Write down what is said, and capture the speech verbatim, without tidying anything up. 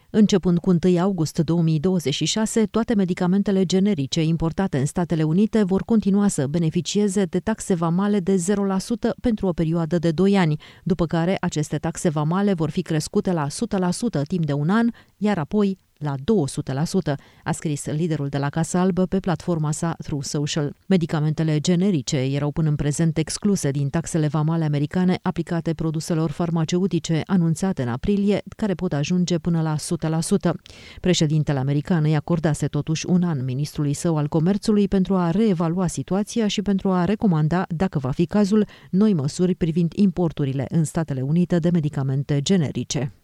Începând cu întâi august două mii douăzeci și șase, toate medicamentele generice importate în Statele Unite vor continua să beneficieze de taxe vamale de zero la sută pentru o perioadă de doi ani, după care aceste taxe vamale vor fi crescute la o sută la sută timp de un an, iar apoi la două sute la sută, a scris liderul de la Casa Albă pe platforma sa Truth Social. Medicamentele generice erau până în prezent excluse din taxele vamale americane aplicate produselor farmaceutice anunțate în aprilie, care pot ajunge până la o sută la sută. Președintele american îi acordase totuși un an ministrului său al comerțului pentru a reevalua situația și pentru a recomanda, dacă va fi cazul, noi măsuri privind importurile în Statele Unite de medicamente generice.